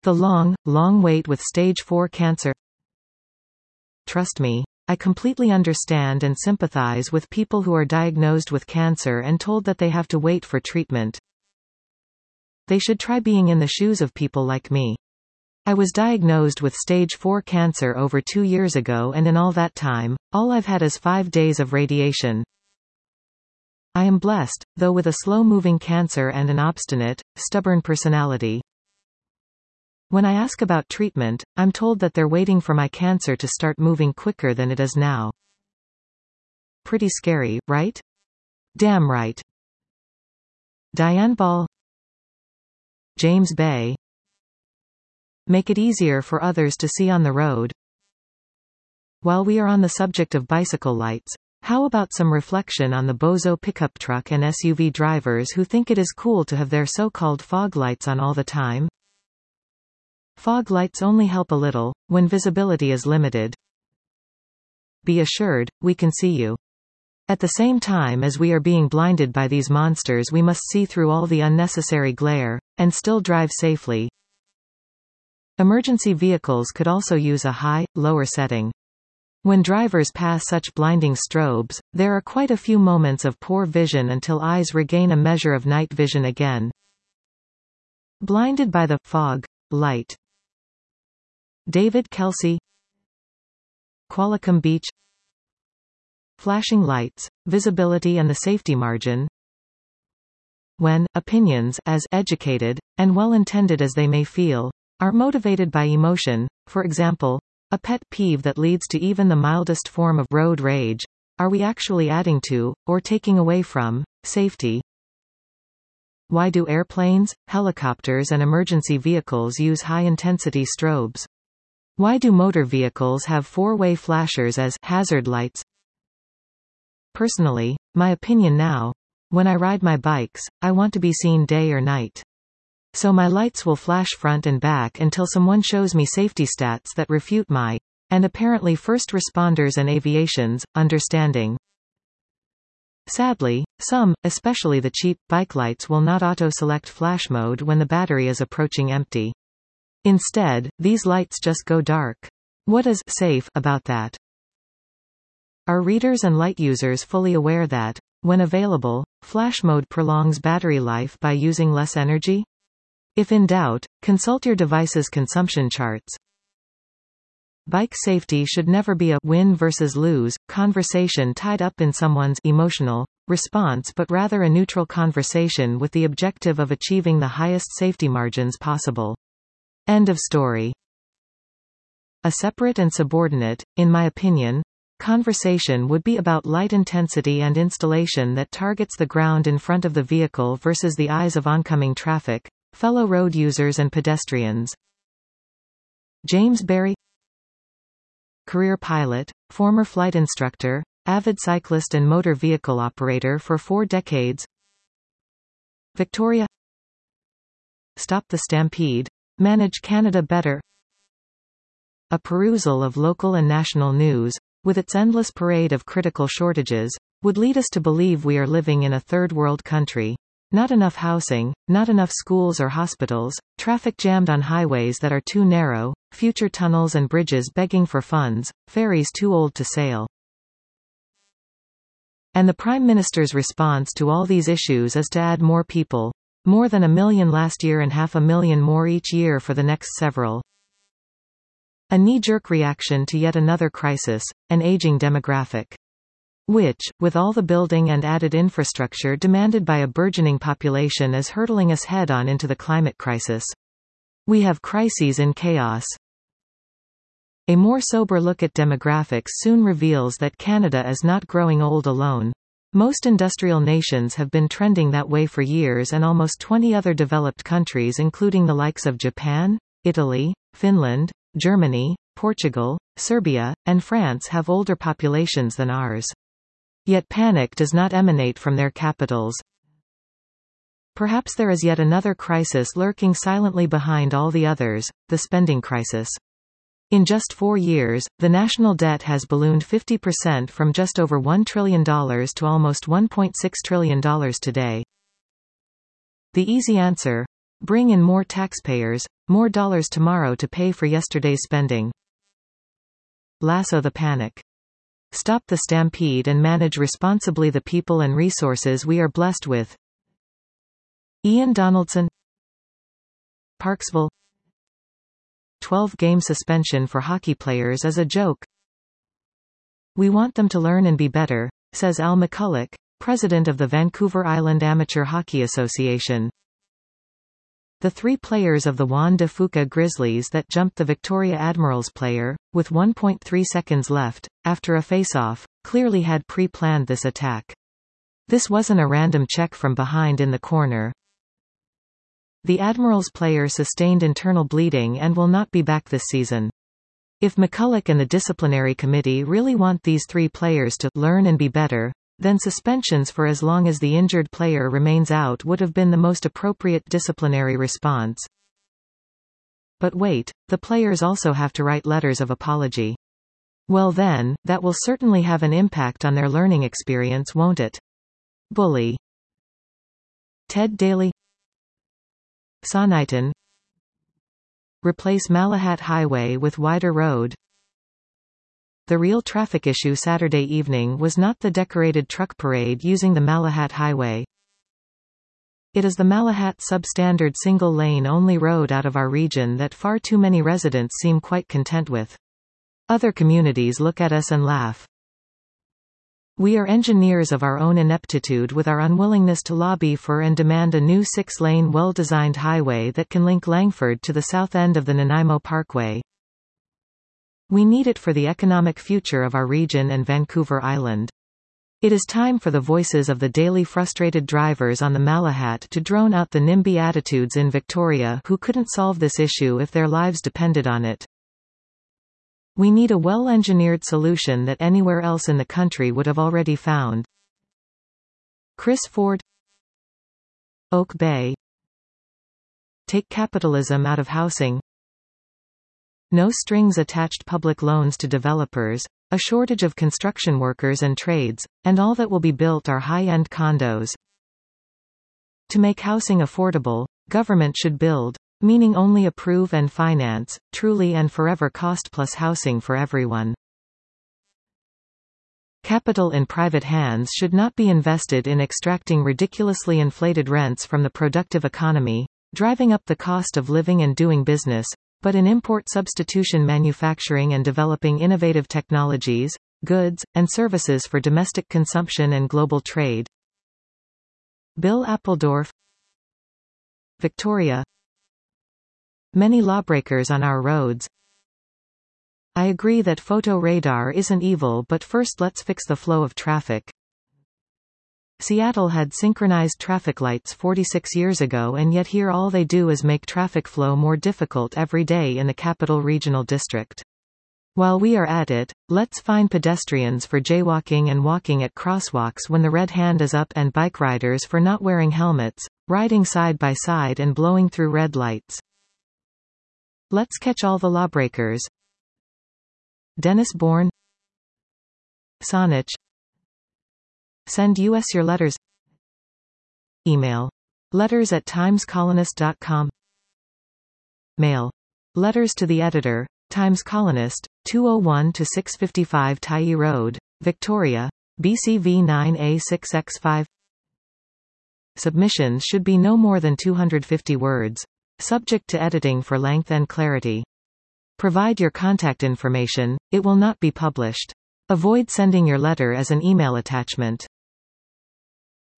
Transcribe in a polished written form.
The long, long wait with stage 4 cancer. Trust me, I completely understand and sympathize with people who are diagnosed with cancer and told that they have to wait for treatment. They should try being in the shoes of people like me. I was diagnosed with stage 4 cancer over 2 years ago, and in all that time, all I've had is 5 days of radiation. I am blessed, though, with a slow-moving cancer and an obstinate, stubborn personality. When I ask about treatment, I'm told that they're waiting for my cancer to start moving quicker than it is now. Pretty scary, right? Damn right. Diane Ball, James Bay. Make it easier for others to see on the road. While we are on the subject of bicycle lights, how about some reflection on the bozo pickup truck and SUV drivers who think it is cool to have their so-called fog lights on all the time? Fog lights only help a little, when visibility is limited. Be assured, we can see you. At the same time as we are being blinded by these monsters, we must see through all the unnecessary glare, and still drive safely. Emergency vehicles could also use a high, lower setting. When drivers pass such blinding strobes, there are quite a few moments of poor vision until eyes regain a measure of night vision again. Blinded by the fog light. David Kelsey, Qualicum Beach. Flashing lights, visibility and the safety margin. When opinions, as educated and well-intended as they may feel, are motivated by emotion, for example, a pet peeve that leads to even the mildest form of road rage, are we actually adding to, or taking away from, safety? Why do airplanes, helicopters and emergency vehicles use high-intensity strobes? Why do motor vehicles have four-way flashers as hazard lights? Personally, my opinion now, when I ride my bikes, I want to be seen day or night. So my lights will flash front and back until someone shows me safety stats that refute my, and apparently first responders and aviation's, understanding. Sadly, some, especially the cheap, bike lights will not auto-select flash mode when the battery is approaching empty. Instead, these lights just go dark. What is safe about that? Are readers and light users fully aware that, when available, flash mode prolongs battery life by using less energy? If in doubt, consult your device's consumption charts. Bike safety should never be a win versus lose conversation tied up in someone's emotional response, but rather a neutral conversation with the objective of achieving the highest safety margins possible. End of story. A separate and subordinate, in my opinion, conversation would be about light intensity and installation that targets the ground in front of the vehicle versus the eyes of oncoming traffic, fellow road users and pedestrians. James Barry, career pilot, former flight instructor, avid cyclist and motor vehicle operator for 4 decades. Victoria, Stop the Stampede. Manage Canada better. A perusal of local and national news, with its endless parade of critical shortages, would lead us to believe we are living in a third world country. Not enough housing, not enough schools or hospitals, traffic jammed on highways that are too narrow, future tunnels and bridges begging for funds, ferries too old to sail. And the Prime Minister's response to all these issues is to add more people. More than 1 million last year and 500,000 more each year for the next several. A knee-jerk reaction to yet another crisis, an aging demographic. Which, with all the building and added infrastructure demanded by a burgeoning population, is hurtling us head-on into the climate crisis. We have crises in chaos. A more sober look at demographics soon reveals that Canada is not growing old alone. Most industrial nations have been trending that way for years, and almost 20 other developed countries including the likes of Japan, Italy, Finland, Germany, Portugal, Serbia, and France have older populations than ours. Yet panic does not emanate from their capitals. Perhaps there is yet another crisis lurking silently behind all the others, the spending crisis. In just 4 years, the national debt has ballooned 50% from just over $1 trillion to almost $1.6 trillion today. The easy answer, Bring in more taxpayers, more dollars tomorrow to pay for yesterday's spending. Lasso the panic. Stop the stampede and manage responsibly the people and resources we are blessed with. Ian Donaldson. Parksville. 12-game suspension for hockey players is a joke. We want them to learn and be better, says Al McCulloch, president of the Vancouver Island Amateur Hockey Association. The 3 players of the Juan de Fuca Grizzlies that jumped the Victoria Admirals player, with 1.3 seconds left, after a face-off, clearly had pre-planned this attack. This wasn't a random check from behind in the corner. The Admirals player sustained internal bleeding and will not be back this season. If McCulloch and the disciplinary committee really want these 3 players to learn and be better, then suspensions for as long as the injured player remains out would have been the most appropriate disciplinary response. But wait, the players also have to write letters of apology. Well then, that will certainly have an impact on their learning experience, won't it? Bully. Ted Daly. Soniton. Replace Malahat Highway with wider road. The real traffic issue Saturday evening was not the decorated truck parade using the Malahat Highway. It is the Malahat substandard single-lane only road out of our region that far too many residents seem quite content with. Other communities look at us and laugh. We are engineers of our own ineptitude with our unwillingness to lobby for and demand a new 6-lane well-designed highway that can link Langford to the south end of the Nanaimo Parkway. We need it for the economic future of our region and Vancouver Island. It is time for the voices of the daily frustrated drivers on the Malahat to drone out the NIMBY attitudes in Victoria who couldn't solve this issue if their lives depended on it. We need a well-engineered solution that anywhere else in the country would have already found. Chris Ford. Oak Bay. Take capitalism out of housing. No strings attached public loans to developers, a shortage of construction workers and trades, and all that will be built are high-end condos. To make housing affordable, government should build, meaning only approve and finance, truly and forever cost-plus housing for everyone. Capital in private hands should not be invested in extracting ridiculously inflated rents from the productive economy, driving up the cost of living and doing business, but in import substitution manufacturing and developing innovative technologies, goods, and services for domestic consumption and global trade. Bill Appledorf. Victoria. Many lawbreakers on our roads. I agree that photo radar isn't evil, but first let's fix the flow of traffic. Seattle had synchronized traffic lights 46 years ago, and yet here all they do is make traffic flow more difficult every day in the Capital Regional District. While we are at it, let's fine pedestrians for jaywalking and walking at crosswalks when the red hand is up, and bike riders for not wearing helmets, riding side by side and blowing through red lights. Let's catch all the lawbreakers. Dennis Bourne. Saanich. Send us your letters. Email. letters@timescolonist.com. Mail. Letters to the editor, Times Colonist, 201-655 Tyee Road, Victoria, BCV 9A6X5. Submissions should be no more than 250 words. Subject to editing for length and clarity. Provide your contact information, it will not be published. Avoid sending your letter as an email attachment.